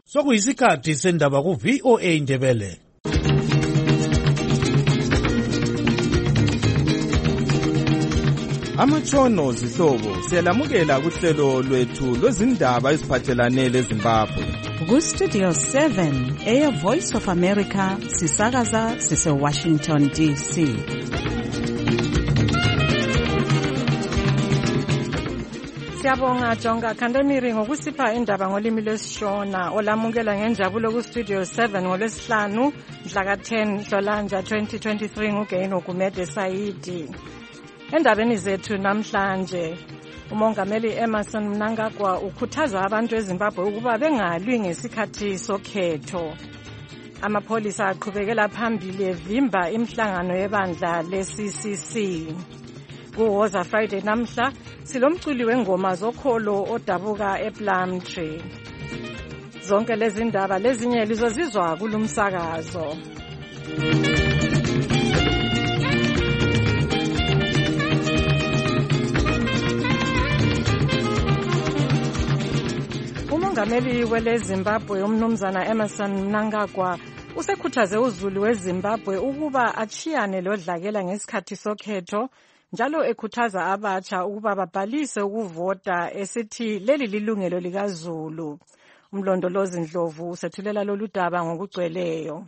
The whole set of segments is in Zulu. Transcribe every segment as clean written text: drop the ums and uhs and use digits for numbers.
Sokuyisikhathi sendaba ku VOA Indebele. Amatshono zihlobo siyalamukela kuhlelo lwethu lwezindaba eziphathelane leZimbabwe. Ku-Studio 7 Air Voice of America sisakaza sise-Washington DC. Siyabonga Jonga Khandemiri ngokusipha indaba ngolimi lwesishona olamukela ngenjabulo ku-Studio 7 ngolwesihlanu mhla ka-10 Nhlolanja 2023 nguGaino Gumede Saidi. Endabeni zethu namhlanje uMongameli Emmerson Mnangagwa ukhuthaza abantu eZimbabwe ukuba bengalwi ngesikhathi sokhetho. Amapholisa aqhubekela phambili evimba imihlangano yebandla le-CCC. Kuwoza Friday namhla silomculi wengoma zokholo odabuka ePlumtree. Zonke lezi ndaba lezinye lizozizwa kulumsakazo. Umongameli weleZimbabwe umnumzana Emmerson Mnangagwa usekhuthaze uzulu weZimbabwe ukuba achiyane lodlakela ngesikhathi sokhetho, njalo ekhuthaza abatsha ukuba babhalise ukuvota esithi leli lilungelo likaZulu. Umlondolozi Ndlovu usethulela lolu daba ngokugcweleyo.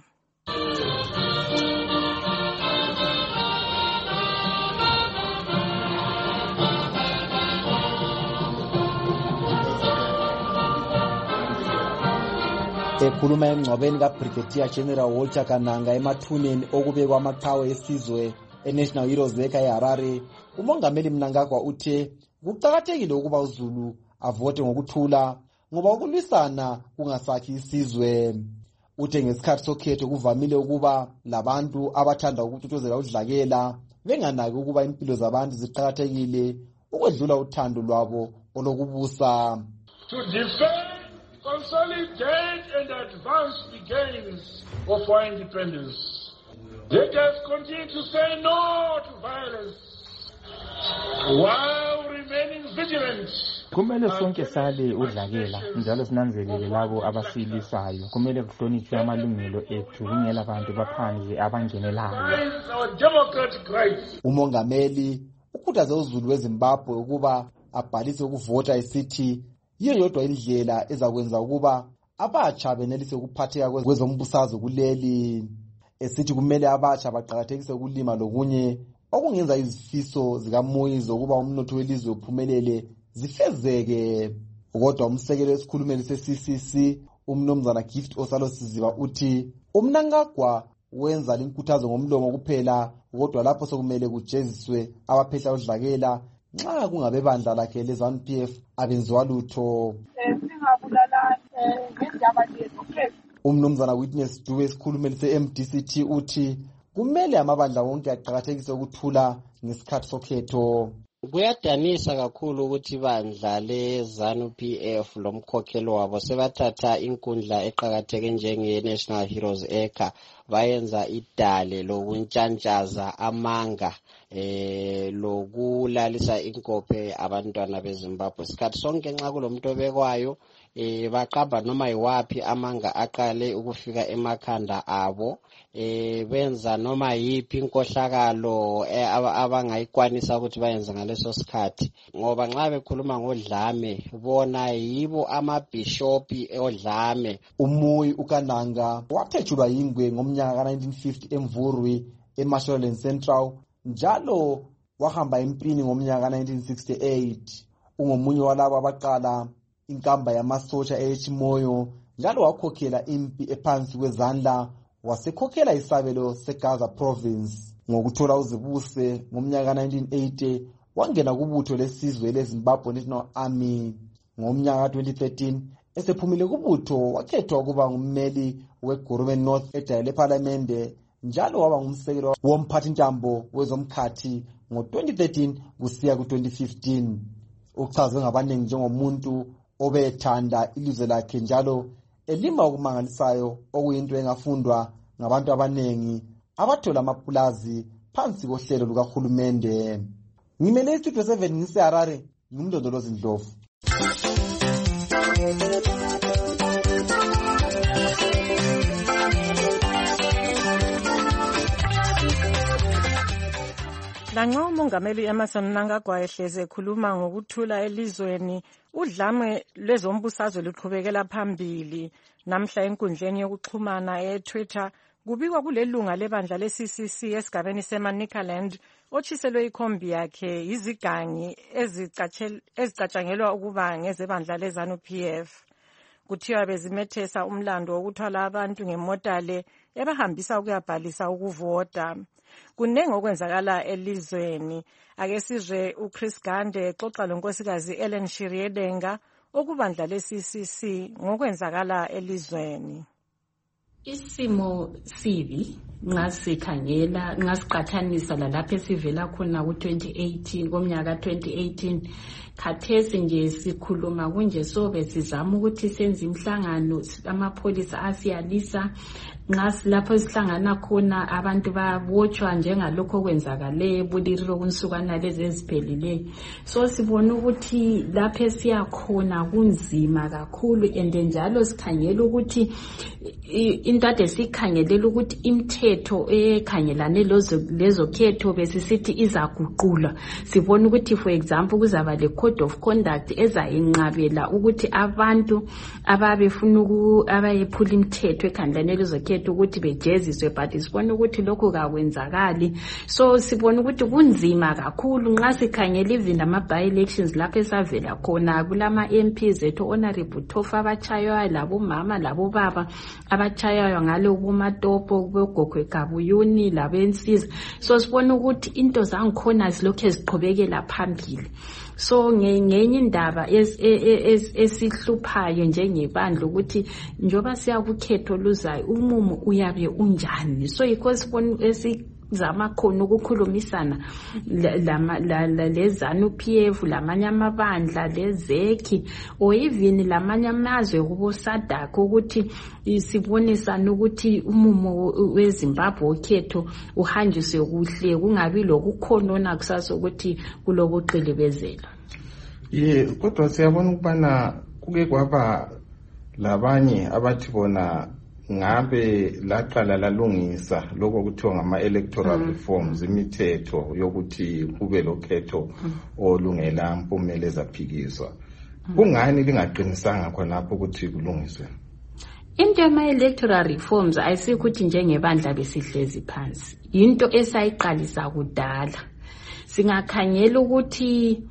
Ekhuluma emngcwabeni kaBrigadier General Walter Kananga emathuneni okubekwa amaqhawe esizwe eNational Heroes Eka eHarare, uMongameli Mnangagwa uthe kuqakathekile ukuba uZulu avote ngokuthula ngoba ukulwisana kungasakhi isizwe. Uthe ngesikhathi sokhetho kuvamile ukuba labantu abathanda ukuthuthuzela udlakela benganaki ukuba impilo zabantu ziqakathekile ukwedlula uthando lwabo olokubusa. To defend, consolidate and advance the gains of our independence. Let us continue to say no to violence while remaining vigilant. Kumele sonke sale udlakela njalo sinanzelele labo abasilisayo. Kumele kuhlonitshwe amalungelo ethu kungela abantu baphandle abangenelayo. Umongameli ukhuthaze uZulu weZimbabwe ukuba abhalise ukuvota esithi yiyo yodwa indlela ezakwenza ukuba abatsha benelise ukuphatheka kwezombusazwe kuleli. Esithi kumele abatsha baqakathekise ukulima lokunye okungenza izifiso zikaMoyizo ukuba umnotho welizwe uphumelele zifezeke. Kodwa umsekelo wesikhulumeli se-CCC umnumzana Gift Osalosiziba uthi uMnangagwa wenza linkuthazo ngomlomo kuphela, kodwa lapho sokumele kujeziswe abaphehla udlakela nxa kungabebandla lakhe leZANU-PF abenziwa lutho. Umnumzana Witness Dube esikhulumeli se-MDCT uthi kumele amabandla wonke aqakathekise ukuthula ngesikhathi sokhetho. Kuyadanisa kakhulu ukuthi bandla leZANU-PF lomkhokhelo wabo sebathatha inkundla eqakatheke njenge-National Heroes Eka bayenza idale lokuntshantshaza amanga lokulalisa inkophe abantwana beZimbabwe. Isikhathi sonke nxa kulomuntu obekwayo baqamba noma yiwaphi amanga aqale ukufika emakhanda abo, benza noma yiphi inkohlakalo abangayikwanisa ukuthi bayenze ngaleso sikhathi, ngoba nxa bekhuluma ngodlame bona yibo amabhishopi odlame. Umuyi uKananga wathethulwa yingwe ngomnyaka ka-1950 eMvurwi eMashonaland Central, njalo wahamba empini ngomnyaka ka-1968. Ungomunye walabo abaqala inkamba yamasotsha eChimoyo, njalo wakhokhela impi ephansi kwezandla, wasekhokhela isabelo seGaza province. Ngokuthola uzibuse ngomnyaka ka-1980 wangena kubutho lesizwe leZimbabwe National Army. Ngomnyaka ka-2013 esephumile kubutho wakhethwa ukuba ngummeli weGorumen North Ejele lePhalamende, njalo waba ngumsekelo womphathintambo wezomkhathi ngo-2013 kusiya ku-2015. Uchazwe ngabaningi njengomuntu obethanda ilizwe lakhe njalo elima okumangalisayo okuyinto engafundwa ngabantu abanengi abathola amapulazi phansi kohlelo lukahulumende. Ngimele iStudio 7 ngiseHarare, ngumlondolozi Ndlovu. Lanxa umongameli Emmerson Mnangagwa ehleze ekhuluma ngokuthula elizweni, udlame lwezombusazwe luqhubekela phambili. Namhla enkundleni yokuxhumana eTwitter kubikwa kulelunga lebandla le-CCC esigabeni seManicaland otshiselwe ikhombi yakhe izigangi ezicatshangelwa ukuba ngezebandla leZANU-PF. Kuthiwa bezimethesa umlando wokuthwala abantu ngemota le ebahambisa ukuyabhalisa ukuvota. Kunengi okwenzakala elizweni. Ake sizwe uChris Gande exoxa lonkosikazi Ellen Shiriedenga okubandla le-CCC ngokwenzakala elizweni. Isimo sibi ngasikhangela ngasiqathanisa lalapha esivela khona ku2018 komnyaka 2018 khathesi nje sikhuluma kunje sobe sizama ukuthi senze imhlangano amapholisa asiyalisa lapho sihlangana khona abantu babotshwa njengalokho okwenzakale buliriro kunsukana lezi eziphelile. So sibona ukuthi lapho esiyakhona kunzima kakhulu njalo sikhangela ukuthi into ade sikhangelela ukuthi imithetho ekhangelane lezo khetho besisithi izaguqulwa. Sibona ukuthi for example kuzaba le code of conduct ezayinqabela ukuthi abantu ababefuna abayephula imithetho ekhangelane lezo khetho ukuthi bejeziswe, but sibona ukuthi lokho kakwenzakali. So sibona ukuthi kunzima kakhulu nxa sikhangela even ama-by-elections lapho esavela khona kulama MPs ethu honorable Tofa abachayayo labo mama labo baba abachayayo ngalo kumatopo kubogokwe kabuyuni labensiza. So sibona ukuthi into zangikhona zilokho eziqhubekela phambili. So ngenye indaba esihluphayo njengebandla ukuthi njoba siya kukhetho luzayo umumo uyabe unjani. So yikho sibona zama khona ukukhulumisana leZANU-PF lamanye amabandla lezekhi or even lamanye amazwe kubo SADC ukuthi sibonisana ukuthi umumo weZimbabwe okhetho uhanjiswe kuhle kungabi lokukhonona kusasa ukuthi kulokuqilibezela. Kodwa siyabona ukubana kuke kwaba labanye abathi bona ngabe laqala lalungisa lokho kuthiwa ngama-electoral reforms, imithetho yokuthi kube lokhetho olungela mpumela ezaphikiswa. Kungani lingaqinisanga khonapho ukuthi kulungiswe? Into yama-electoral reforms ayisikuthi njengebandla besihlezi phansi, into esayiqalisa kudala. Singakhangela ukuthi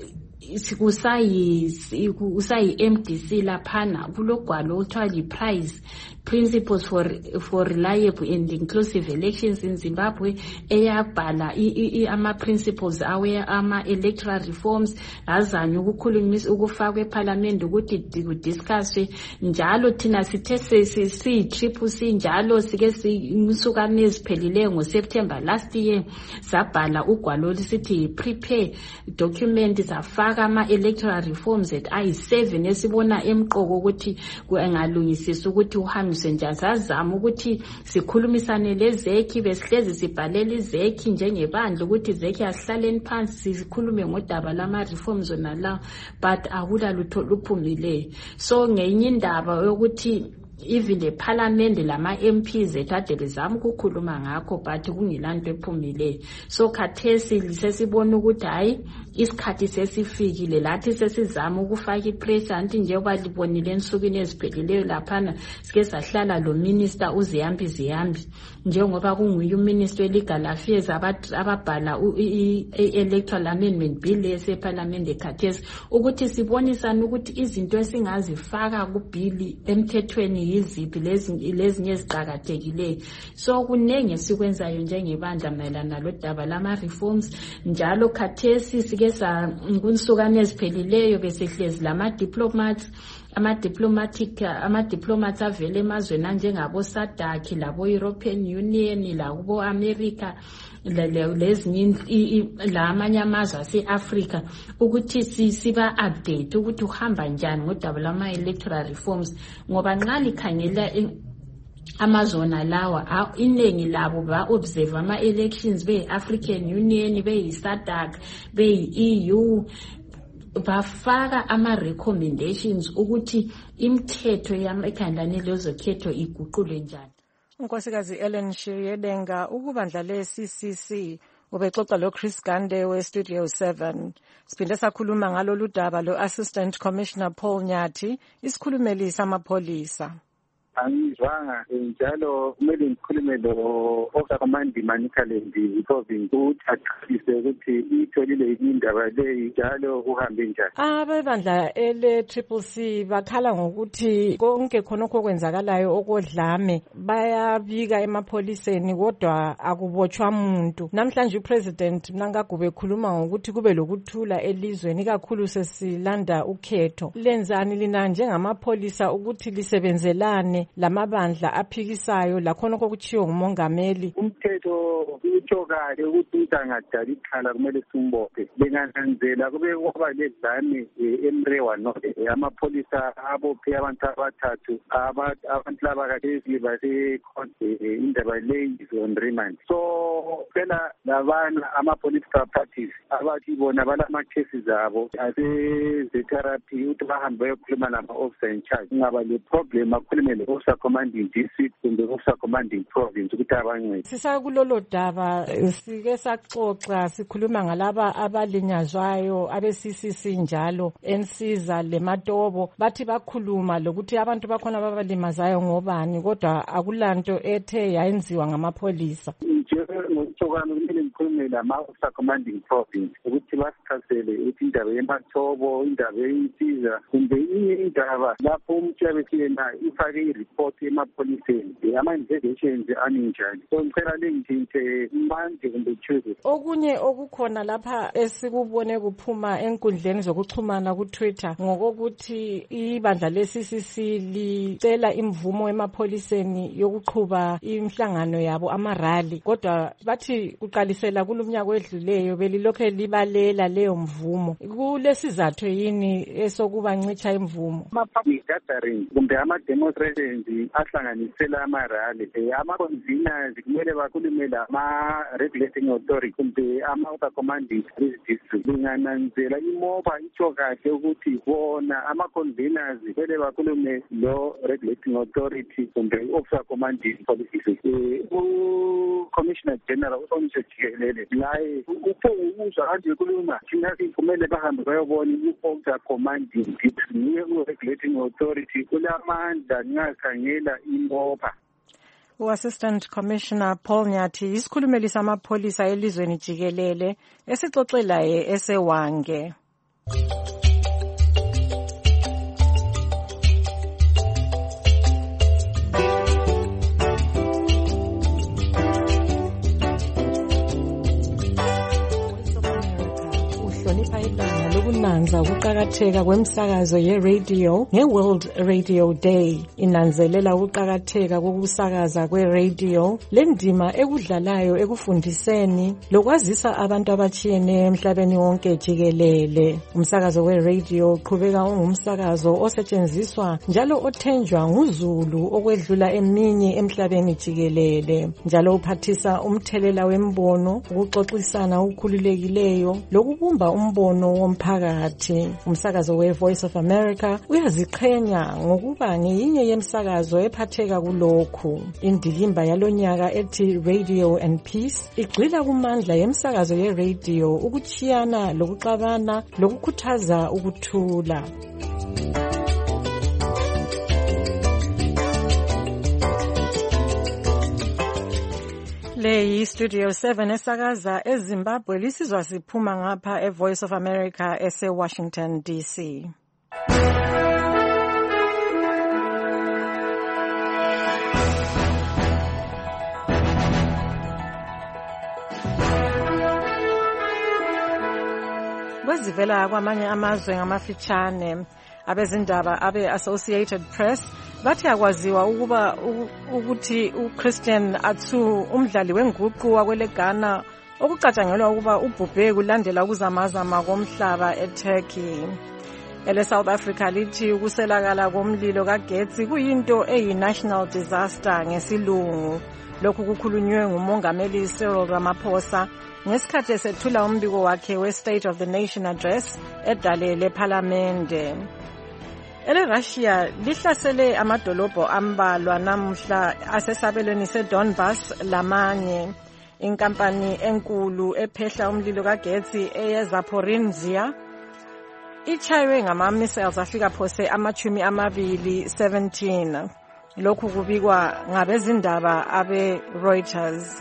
kusayi MDC laphana kulogwalo othiwa prize principles for reliable and inclusive elections in Zimbabwe eyabhala ama-principles ama-electoral reforms azanye ukukhulumisa ukufakwa eParliament ukuthi kudiscusswe njalo thina sithe siyi-CCC njalo sike sinsukane eziphelile ngoSeptember last year sabhala ugwalo lisithi prepare document zafaka ama-electoral reforms ayi7 esibona emqoko ukuthi engalungisisa ukuthi uhambe njazazama ukuthi sikhulumisane lezekhi besihlezi sibhalela izekhi njengebandla ukuthi izekhi asihlaleni phansi sikhulume ngodaba lama reforms onala, but akula lutho luphumileyo. So ngenye indaba yokuthi even the parliament lama MPs etade bezama ukukhuluma ngakho but kungelanto ephumileyo. So khathesi sesibona ukuthi hayi isikhathi sesifikile lathi sesizama ukufaka ipressure anti njengoba libonile ensukwini ezipheleleyo laphana sike sahlala lo minister uZiyambi njengoba kunguye uminister we-legal affairs ababhala i-electoral amendment bill eseparliament ekhathesi ukuthi sibonisane ukuthi izinto esingazifaka kubhili emthethweni yiziphi lezinye eziqhakathekileyo. So kunenge esikwenzayo njengebandla mayelana lodaba lama reforms njalo khathesi sike kunsukane ezipheleleyo besihlezi lama diplomats ama-diplomats avele emazweni anjengabo SADC labo European Union labo America lezinye lamanye amazwe ase-Africa ukuthi siba-update ukuthi uhamba njani ngodaba lama-electoral reforms ngoba nxa likhangela amazona lawa iningi labo ba-observe ama-elections beyi-African Union beyi-SADC beyi-EU bafaka ama-recommendations ukuthi imithetho ekhangelane lezokhetho iguqulwe njani. Unkosikazi Ellen Shiriedenga ukubandla le-CCC Ubexoxa lo Chris Gande we-Studio 7. Siphinde sakhuluma ngalolu daba lo-Assistant Commissioner Paul Nyathi, isikhulumeli samapholisa. Angizwanga njalo kumele ngikhulume lo Officer Manikaleni because ukuthi aqhubise ukuthi itholile indaba leyi njalo kuhambe njani. Abebandla ele-CCC bakhala ngokuthi konke khonokho kwenzakalayo okodlame bayabika emapholiseni kodwa akubotshwa muntu. Namhlanje uPresident Mnangagwa ekhuluma ngokuthi kube lokuthula elizweni kakhulu sesilanda ukhetho. Lenzani lina njengamapholisa ukuthi lisebenzelane lamabandla aphikisayo lakhonokho kuchiyo ngumongameli? Umthetho utsho kahle ukuthi angadala ikhala kumele simbophe. Bengananzela kube kwaba lezane eMrewa no amapholisa abophe abantu abathathu abantu laba kade base indaba leyi on remand. So phela labana ama-political parties abathi bona balama cases abo ase therapy ukuthi bahambe bayokhuluma nama-officer in charge. Ngaba le problem akhulume le-officer commanding district kumbe officer commanding province ukuthi abancede. Sisakulolo daba sike saxoxa sikhuluma ngalaba abalinyazwayo abe-CCC njalo ensiza leMatobo bathi bakhuluma lokuthi abantu bakhona babalimazayo ngobani kodwa akulanto ethe yayenziwa ngamapholisa. Ngokuthokana kumele ngikhulume lama-officer commanding province ukuthi basichazele ukuthi indaba yeMatobo, indaba yeyinsiza kumbe inye indaba lapho umuntu yabesiyena ifake i-report emapholiseni ama-investigations aninjani. So ngicela lengithinze manje kumbe Tuesday. Okunye okukhona lapha esikubone kuphuma enkundleni zokuxhumana ku-Twitter ngokokuthi ibandla le-CCC licela imvumo emapholiseni yokuqhuba imhlangano yabo amarali kodwa bathi kuqalisela kulumnyaka wedluleyo belilokhe libalela leyo mvumo. Kulesizathu yini esokubancitsha imvumo? Ama-public gatherings kumbe ama-demonstrations ahlanganisela amarali ama-conveners kumele bakhulume lama-regulating authority kumbe ama-officer commanding district. Lingananzela imoba itsho kahle ukuthi bona ama-conveners kumele bakhulume lo regulating authority kumbe officer commanding policy. Commissioner General uSomse Jikelele laye upho kanje kuluma thina kumele bahambe bayobona i-officer commanding district niye regulating authority kulamandla ngakhangela imopha. U-Assistant Commissioner Paul Nyathi isikhulumeli samapholisa elizweni jikelele esixoxelaye esewange. Lokunanza ukuqakatheka kwemsakazo ye-radio nge-World Radio Day. Inanzelela ukuqakatheka kokusakaza kwe-radio lendima ekudlalayo ekufundiseni lokwazisa abantu abatshiyeneyo emhlabeni wonke jikelele. Umsakazo we-radio uqhubeka ungumsakazo osetshenziswa njalo othenjwa nguzulu okwedlula eminye emhlabeni jikelele. Njalo uphathisa umthelela wembono, ukuxoxisana okukhululekileyo lokubumba umbono womphakathi. Umsakazo we-Voice of America uyaziqhenya ngokuba ngeyinye yemsakazo ephatheka kulokhu. Indilimba yalonyaka ethi Radio and Peace igxila kumandla yemsakazo ye-radio ukuchiyana lokuxabana lokukhuthaza ukuthula. Le yi-Studio 7 esakaza eZimbabwe lisizwa siphuma ngapha e-Voice of America ese-Washington, D.C. Kwezivela kwamanye amazwe ngamafitshane abezindaba abe-Associated Press bathi akwaziwa ukuthi uChristian Atsu umdlali wenguqu wakwele Ghana okucatshangelwa ukuba ubhubhe kulandela ukuzamazama komhlaba eTurkey. South Africa lithi ukuselakala komlilo kagetsi kuyinto eyi-national disaster ngesilungu. Lokhu kukhulunywe ngumongameli Cyril Ramaphosa ngesikhathi esethula umbiko wakhe we-State of the Nation Address edale lephalamende. Russia lihlasele amadolobho ambalwa namuhla asesabelweni seDonbas lamanye. inkampani enkulu ephehla umlilo kagetsi eyeZaporizhzhia ichaywe ngama-missiles afika phose ama-17. Lokhu kubikwa ngabezindaba abe-Reuters.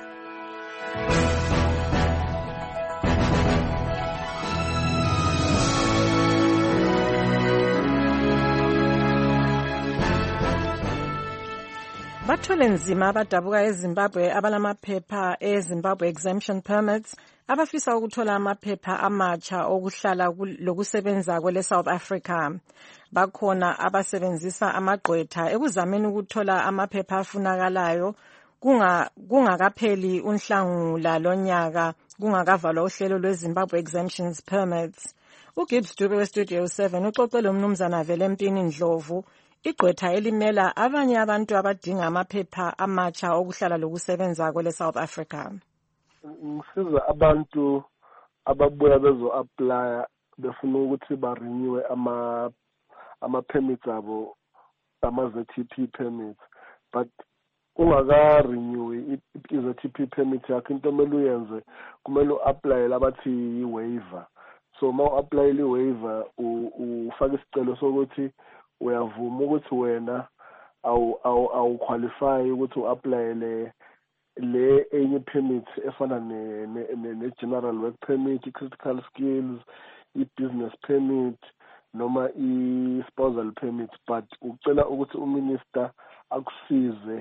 Bathwele nzima abadabuka eZimbabwe abalamaphepha eZimbabwe exemption permits abafisa ukuthola amaphepha amatsha okuhlala lokusebenza kwele South Africa. Bakhona abasebenzisa amagqwetha ekuzameni ukuthola amaphepha afunakalayo kungakapheli uNhlangula lonyaka kungakavalwa uhlelo lweZimbabwe exemptions permits. uGibbs Dube weStudio 7 uxoxele umnumzana Velempini Ndlovu igqwetha elimela abanye abantu abadinga amaphepha amatsha okuhlala lokusebenza kwele South Africa. Ngisiza abantu ababuya bezo-apply befuna ukuthi ba-renewe ama-permits abo, ama-ZTP permits, but ungaka-renewe i-ZTP permit yakho into kumele uyenze kumele u-applyele abathi i-waiver. So ma u-applyele i-waiver ufake isicelo sokuthi uyavuma ukuthi wena awuqualify ukuthi u-applyele le enye permit efana ne-general work permit, i-critical skills, i-business permit noma i-spousal permit, but ucela ukuthi uminister akusize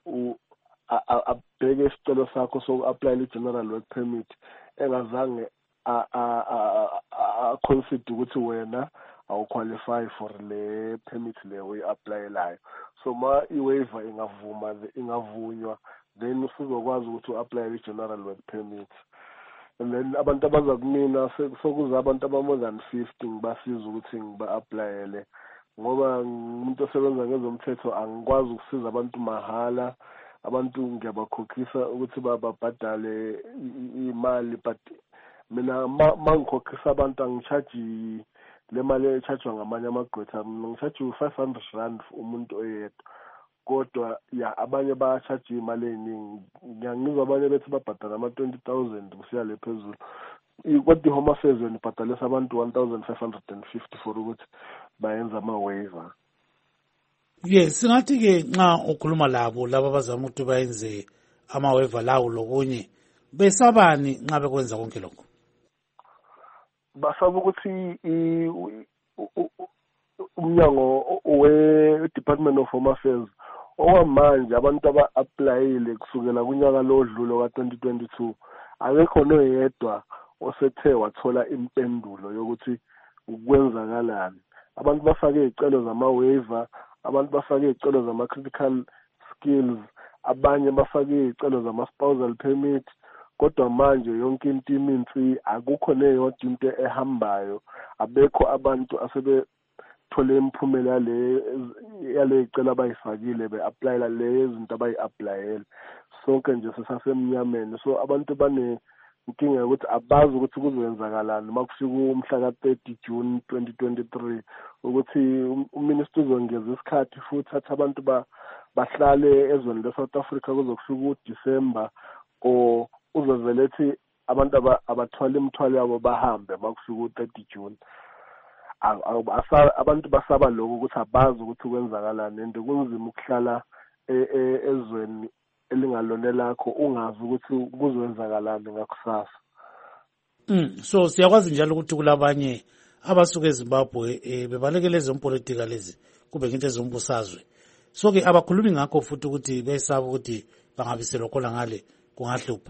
abheke isicelo sakho soku-applyela i-general work permit engazange consider ukuthi wena awuqualify for le permit le uyi-applyelayo. So ma i-waiver ingavunywa then usuzokwazi ukuthi u-applyele i-general work permit. And then abantu abaza kumina sokuza abantu aba-more than 50 ngibasiza ukuthi ngiba-applyele ngoba umuntu osebenza ngezomthetho angikwazi ukusiza abantu mahala. Abantu ngiyabakhokhisa ukuthi babhadale imali, but mina mangikhokhisa abantu angicharge le mali echargewa ngamanye amagqwetha. Mina ngicharge u-R500 umuntu oyedwa, kodwa ya abanye bayacharge imali eningi. Ngiyangizwa abanye bethi babhadala ama-20,000 kusiya le phezulu. Kodwa iHome Affairs yona ibhadalisa abantu 1,550 for ukuthi bayenza ama-waiver. Yes, singathi-ke nxa ukhuluma labo laba abazama ukuthi bayenze ama-waiver lawo lokunye besabani nxa bekwenza konke lokho? Basaba ukuthi umnyango we-Department of Home Affairs okwamanje abantu aba-applyile kusukela kunyaka lo odlulo ka-2022 akekho noyedwa osethe wathola impendulo yokuthi ukwenzakalani. Abantu bafake izicelo zama-waiver, abantu bafake izicelo zama-critical skills, abanye bafake izicelo zama-spousal permit, kodwa manje yonke into iminsi akukho neyodwa into ehambayo. Abekho abantu asebethole imiphumela yale icela abayifakile be-applyela le zinto abayi-applyele. Sonke nje sisasemnyameni, so abantu inkinga yokuthi abazi ukuthi kuzoyenzakalani makufika umhla ka-30 June 2023 ukuthi uminister uzongeza isikhathi futhi athi abantu bahlale ezweni le-South Africa kuzokufika uDisemba, or uzovele ethi abantu abathwala imithwalo yabo bahambe makufika u-30 June. Abantu basaba lokho ukuthi abazi ukuthi kwenzakalani, and kunzima ukuhlala ezweni elingalona lakho ungazi ukuthi kuzowenzakalani ngakusasa. So siyakwazi njalo ukuthi kulabanye abasuka eZimbabwe bebalekele ezompolitika lezi kube into ezombusazwe. So-ke abakhulumi ngakho futhi ukuthi besaba ukuthi bangabiselwa khona ngale kungahlupha.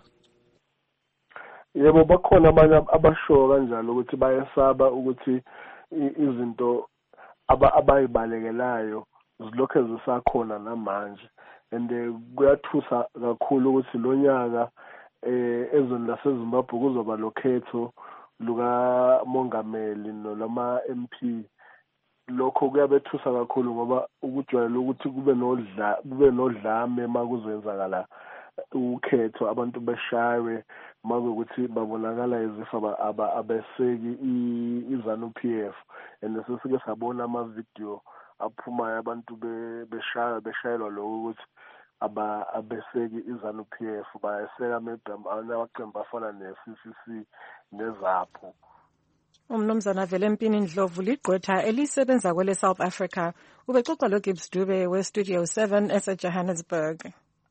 Yebo, bakhona abanye abasho kanjalo ukuthi bayesaba ukuthi izinto abayibalekelayo zilokho zisakhona namanje. And kuyathusa kakhulu ukuthi lo nyaka ezweni laseZimbabwe kuzoba lokhetho lukamongameli nolama MP. Lokho kuyabethusa kakhulu ngoba ukujwayela ukuthi kube nodlame makuzoyenzakala ukhetho, abantu beshaywe makuthi babonakala ezifa abeseki iZANU-PF. And sesike sabona ama-video aphumayo abantu beshayelwa lokho ukuthi abeseki iZANU-PF bayeseka maybe amaqembu afana ne-CCC neZAPU. Umnumzana Velempini Ndlovu ligqwetha elisebenza kwele South Africa ubexoxa lo Gibbs Dube we-Studio 7 ese-Johannesburg.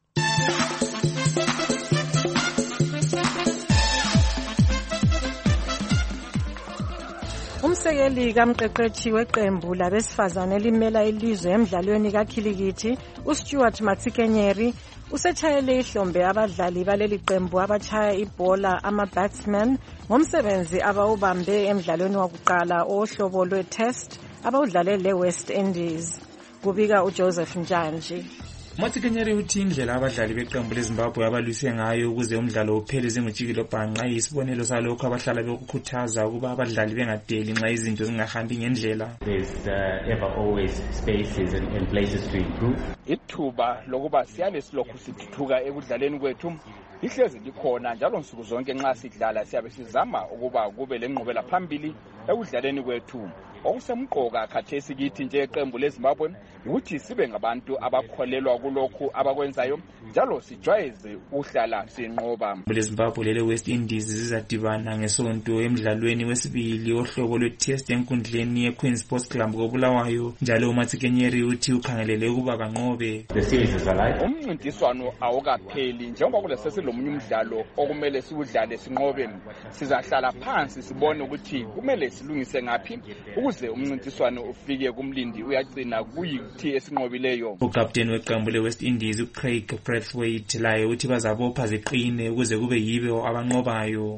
Umsekeli kamqeqeshi weqembu labesifazane elimela ilizwe emidlalweni kakhilikithi uStuart Matsikenyeri usetshayele ihlombe abadlali baleli qembu abachaya ibhola ama-batsmen ngomsebenzi abawubambe emidlalweni wakuqala ohlobo lwe-test abawudlale le-West Indies. Kubika uJoseph Njanji. Matsikenyeri uthi indlela abadlali beqembu leZimbabwe abalwise ngayo ukuze umdlalo uphele zingujikelo bhanqa yisibonelo salokho abahlala bekukhuthaza ukuba abadlali bengadeli nxa izinto zingahambi ngendlela. There's ever always spaces and places to improve. Ithuba lokuba siyane silokhu sithuthuka ekudlaleni kwethu ihlezi likhona njalo nsuku zonke nxa sidlala siyabe sizama ukuba kube lenqubela phambili ekudlaleni kwethu. Okusemqoka khathesi kithi njeqembu leZimbabwe ukuthi sibe ngabantu abakholelwa kulokhu abakwenzayo njalo sijwayeze uhlala sinqoba. leZimbabwe lele-West Indies zizadibana ngesonto emidlalweni wesibili ohlobo lwe-test enkundleni ye-Queen Sports Club koBulawayo njalo uMatsikenyeri uthi ukhangelele ukuba banqobe. Umncintiswano awukapheli njengoba kulesesilomunye umdlalo okumele siwudlale sinqobe. Sizahlala phansi sibone ukuthi kumele silungise ngaphi ukuze umncintiswano ufike kumlindi uyagcina kuyithi esinqobileyo. Ukapteni weqembu le-West Indies uCraig Brathwaite laye uthi bazabopha ziqine ukuze kube yibo abanqobayo.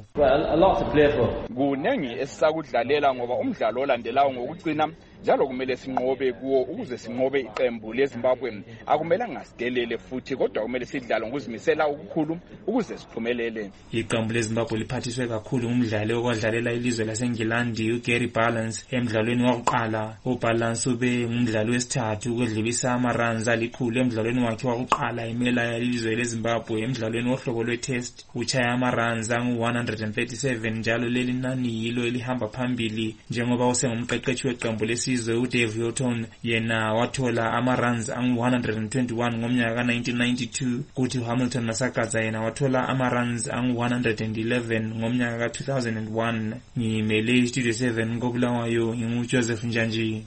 Kunengi esisakudlalela ngoba umdlalo olandelayo ngokugcina njalo kumele sinqobe kuwo ukuze sinqobe iqembu leZimbabwe. Akumele ngasidelele futhi kodwa kumele sidlale ngokuzimisela okukhulu ukuze siphumelele. Iqembu leZimbabwe liphathiswe kakhulu ngumdlali okwadlalela ilizwe laseNgilandi uGary Balance emidlalweni wakuqala. uBalance ube ngumdlali wesithathu ukwedlulisa ama-runs alikhulu emidlalweni wakhe wakuqala emela ilizwe leZimbabwe emidlalweni wohlobo lwe-test. Uchaya ama-runs angu-137 njalo leli nani yilo elihamba phambili njengoba usengumqeqeshi weqembu lesizwe uDave Hilton yena wathola ama-runs angu-121 ngomnyaka ka-1992 kuthi uHamilton Masakadza yena wathola ama-runs angu-111 ngomnyaka ka-2001. Ngimele iStudio 7 koBulawayo nginguJoseph Njanji.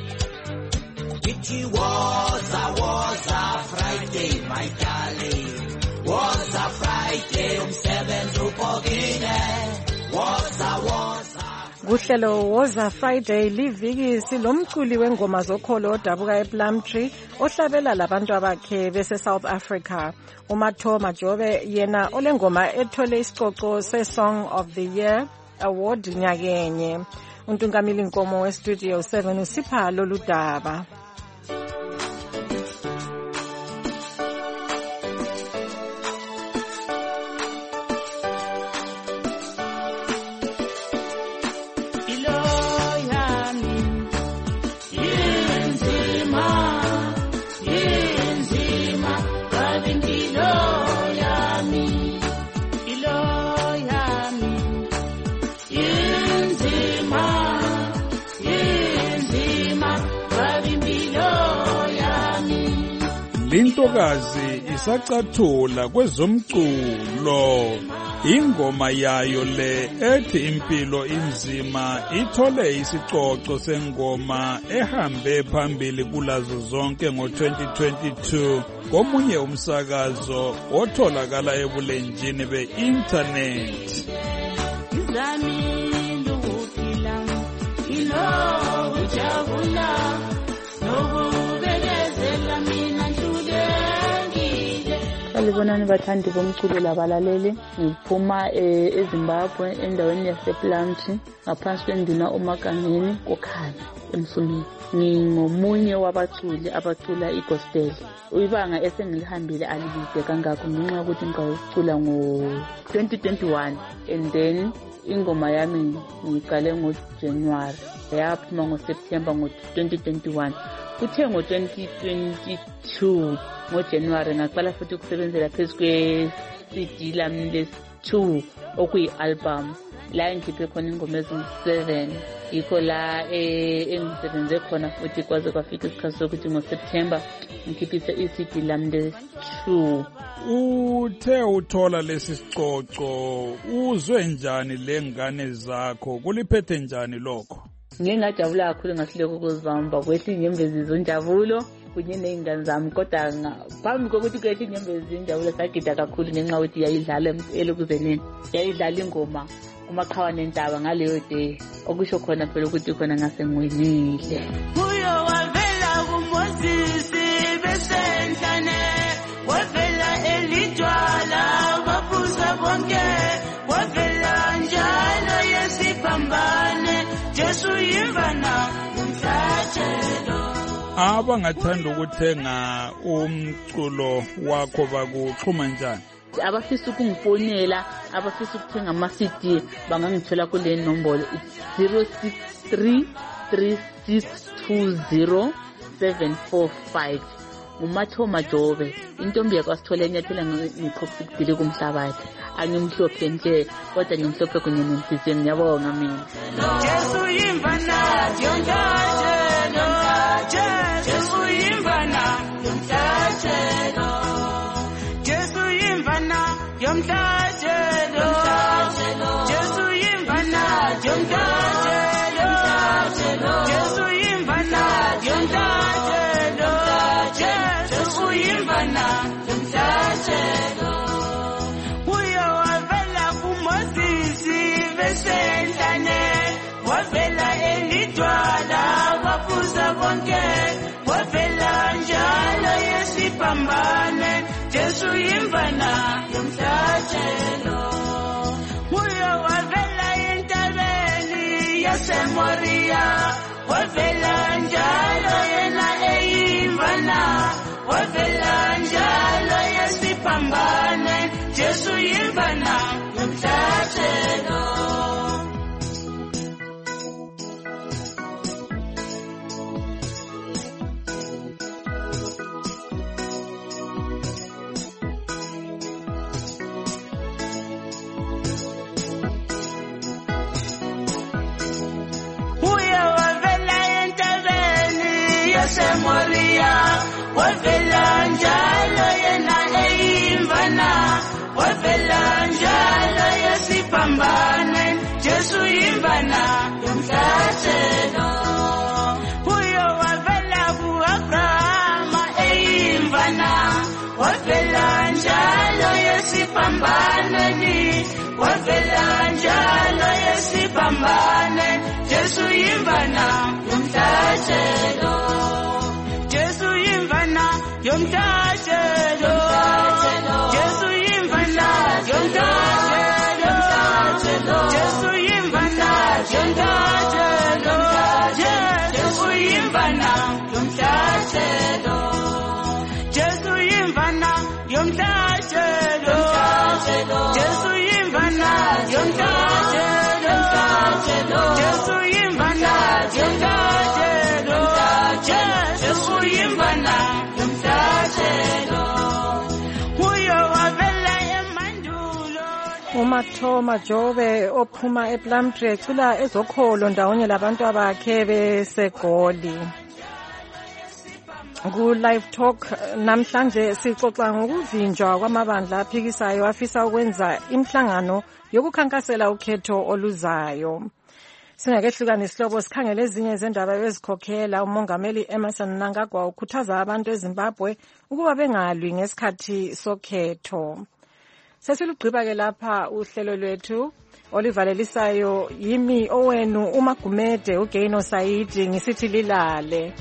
It was a Friday, my darling. Was a Friday, umsebenzi uphokile. Was a Kuhlelo Woza Friday liviki silomculi wengoma zokholo odabuka ePlumtree ohlabela labantu abakhe bese South Africa. uMatho Majobe yena olengoma ethole isicoco se-Song of the Year Award nyakenye. Untungamili Nkomo weStudio 7 usipha lolu daba. Lintokazi isacathula kwezomculo ingoma yayo le ethi impilo inzima ithole isicoco sengoma ehambe phambili kulazo zonke ngo-2022 komunye umsakazo otholakala ebulenjini be-internet. Salibonani bathandi bomculo labalaleli, ngiphuma eZimbabwe endaweni yasePlumtree ngaphansi kwenduna uMagangeni koKhanya eMsumini. Ngingomunye wabaculi abacula igospel. Ibanga esengilihambile alibide kangakho ngenxa yokuthi ngicula ngo-2021 and then ingoma yami ngiqale ngoJanuary yaphuma ngoSeptember ngo-2021. Kuthe ngo-2022 ngoJanuary ngaqala futhi ukusebenzela phezu kwe-CD lami lesi-2 okuyi-album la engikhiphe khona ingoma ezingu-7 yikho la engisebenze khona futhi kwaze kwafika isikhathi sokuthi ngoSeptember ngikhiphise i-CD lami le-2. Uthe uthola lesi sicoco uzwe njani lengane zakho kuliphethe njani lokho? Ngingajabula kakhulu ngahluleka ukuzibamba kwehla inyembezi zonjabulo kunye ney'ngane zami kodwa phambi kokuthi kwehla inyembezi zinjabulo sagida kakhulu ngenxa yokuthi yayidlala elokuzenini yayidlala ingoma uMaqhawe Nentaba ngaleyo day okusho khona phela ukuthi khona ngase ngiwinile. Kuyo wavela kuMoses besendlane wavela elidwala waphuza bonke wavela njalo yesiphambane Jesu yimvana umhlatshelo. Abangathanda ukuthenga umculo wakho bakuxhuma njani? Abafisa ukungifonela abafisa ukuthenga ama-CD bangangithola kule nombolo 063 3620 745. nguMathoma Jobe intombi yakwaSithole enyathela ngiqhubile kumhlabathi angimhlophe nje kodwa ngimhlophe kunye nemfizi ngiyabonga mina. Jesu yimvana yomhlatshelo Jesu yimvana yomhlatshelo Jesu yimvana yomhlatshelo Jesu yimvana yomhlatshelo Jesu yimvana yomhlatshelo Jesu yimvana yomhlatshelo Uyo wavela kuMoses besendlane wavela elidwala waphuza bonke wavela njalo yesiphambane Jesu yimvana yomhlatshelo Uyo wavela entabeni yaseMoriya wavela njalo yena eyimvana wavela njalo yesiphambane Jesu yimvana yomhlatshelo Moriya wavela njalo yena eyimvana wavela njalo yesiphambane Jesu yimvana yomhlatshelo Uyo wavela ku-Abrahama eyimvana wavela njalo yesiphambane wavela njalo yesiphambane Jesu yimvana yomhlatshelo Jesu yimvana yomhlatshelo Jesu yimvana yomhlatshelo Jesu yimvana yomhlatshelo Jesu yimvana yomhlatshelo Jesu yimvana yomhlatshelo Jesu yimvana yomhlatshelo Jesu yimvana yomhlatshelo Jesu yimvana yomhlatshelo Uyo wavela emandulo uMathoma Jobe ophuma ePlumtree ecula ezokholo ndawonye labantu abakhe beseGoli. Ku-Live Talk namhlanje sixoxa ngokuvinjwa kwamabandla aphikisayo afisa ukwenza imihlangano yokukhankasela ukhetho oluzayo. Singakehlukana isihlobo sikhangele ezinye izindaba ezikhokhela umongameli Emmerson Mnangagwa ukhuthaza abantu eZimbabwe ukuba bengalwi ngesikhathi sokhetho. Sesilugqiba ke lapha uhlelo lwethu olivalelisayo yimi owenu uMagumede uGaino Saidi ngisithi lilale.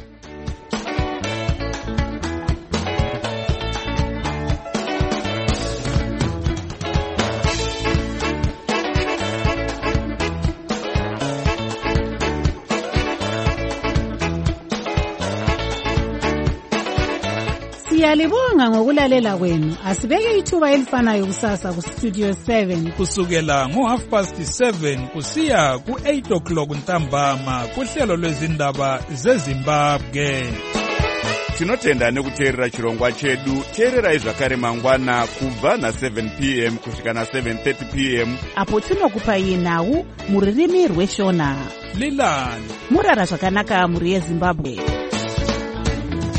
Siyalibonga ngokulalela kwenu. Asibeke ithuba elifanayo kusasa ku Studio 7 kusukela ngo7:30 kusiya ku8 o'clock ntambama kuhlelo lwezindaba zeZimbabwe. tinotenda nekuteerera chirongwa chedu. Teererai zvakare mangwana kubva na7 p.m. kusvika na7:30 p.m. apo tinokupai nhau mururimi rweshona. Lilani murara zvakanaka muri yeZimbabwe.